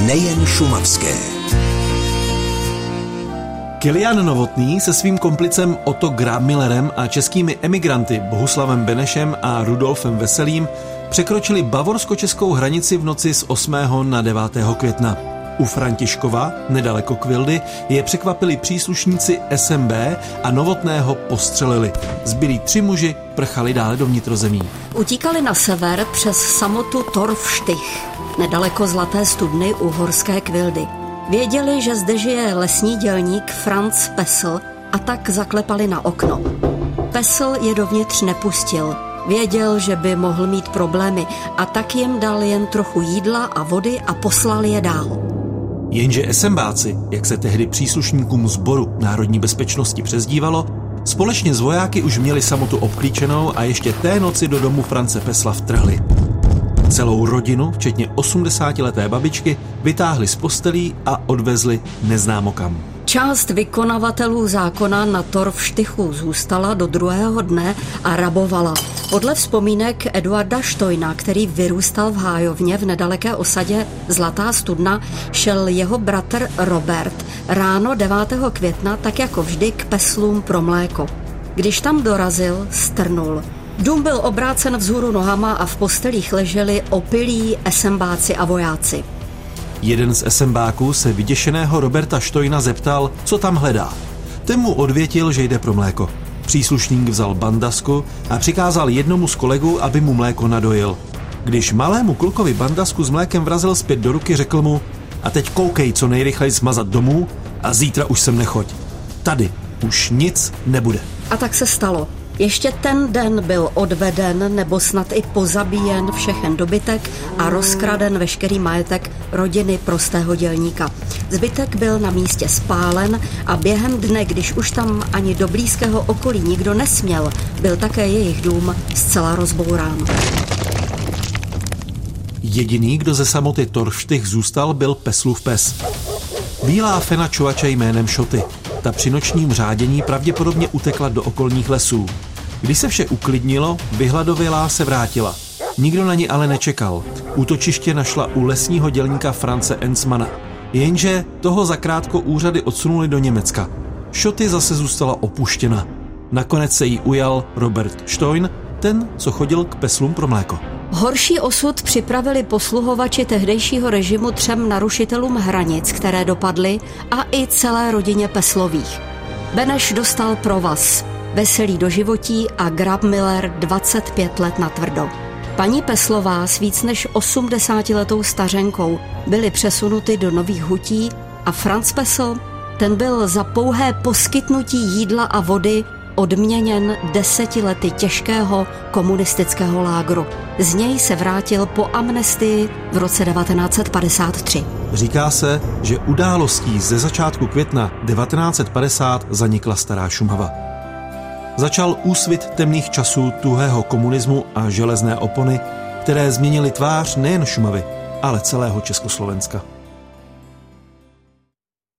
nejen šumavské. Kilian Novotný se svým komplicem Otto Grabmillerem a českými emigranty Bohuslavem Benešem a Rudolfem Veselým překročili bavorsko-českou hranici v noci z 8. na 9. května. U Františkova, nedaleko Kvildy, je překvapili příslušníci SNB a Novotného postřelili. Zbylí 3 muži prchali dále do vnitrozemí. Utíkali na sever přes samotu Torfštych, nedaleko Zlaté studny u horské Kvildy. Věděli, že zde žije lesní dělník Franz Pesl a tak zaklepali na okno. Pesl je dovnitř nepustil. Věděl, že by mohl mít problémy a tak jim dal jen trochu jídla a vody a poslal je dál. Jenže SNBáci, jak se tehdy příslušníkům sboru národní bezpečnosti přezdívalo, společně s vojáky už měli samotu obklíčenou a ještě té noci do domu France Pesla vtrhli. Celou rodinu, včetně 80leté babičky, vytáhli z postelí a odvezli neznámo kam. Část vykonavatelů zákona na Torfštychu zůstala do druhého dne a rabovala. Podle vzpomínek Eduarda Štojna, který vyrůstal v Hájovně v nedaleké osadě Zlatá studna, šel jeho bratr Robert ráno 9. května tak jako vždy k Peslům pro mléko. Když tam dorazil, strnul. Dům byl obrácen vzhůru nohama a v postelích leželi opilí SNBáci a vojáci. Jeden z SNBáků se vyděšeného Roberta Štojna zeptal, co tam hledá. Ten mu odvětil, že jde pro mléko. Příslušník vzal bandasku a přikázal jednomu z kolegů, aby mu mléko nadojil. Když malému klukovi bandasku s mlékem vrazil zpět do ruky, řekl mu: a teď koukej co nejrychleji smazat domů a zítra už sem nechoď. Tady už nic nebude. A tak se stalo. Ještě ten den byl odveden nebo snad i pozabíjen všechen dobytek a rozkraden veškerý majetek rodiny prostého dělníka. Zbytek byl na místě spálen a během dne, když už tam ani do blízkého okolí nikdo nesměl, byl také jejich dům zcela rozbourán. Jediný, kdo ze samoty Torfštych zůstal, byl Peslův pes. Bílá fena čuvače jménem Šoty. Ta při nočním řádění pravděpodobně utekla do okolních lesů. Když se vše uklidnilo, vyhladovělá se vrátila. Nikdo na ní ale nečekal. Útočiště našla u lesního dělníka France Ensmana. Jenže toho zakrátko úřady odsunuli do Německa. Šoty zase zůstala opuštěna. Nakonec se jí ujal Robert Štojn, ten, co chodil k Peslům pro mléko. Horší osud připravili posluhovači tehdejšího režimu 3 narušitelům hranic, které dopadly, a i celé rodině Peslových. Beneš dostal provaz, Veselý doživotí a Grabmiller 25 let natvrdo. Paní Peslová s víc než 80letou stařenkou byly přesunuty do Nových Hutí a Franz Pesl, ten byl za pouhé poskytnutí jídla a vody odměněn 10 lety těžkého komunistického lágru. Z něj se vrátil po amnestii v roce 1953. Říká se, že událostí ze začátku května 1950 zanikla Stará Šumava. Začal úsvit temných časů tuhého komunismu a železné opony, které změnily tvář nejen Šumavy, ale celého Československa.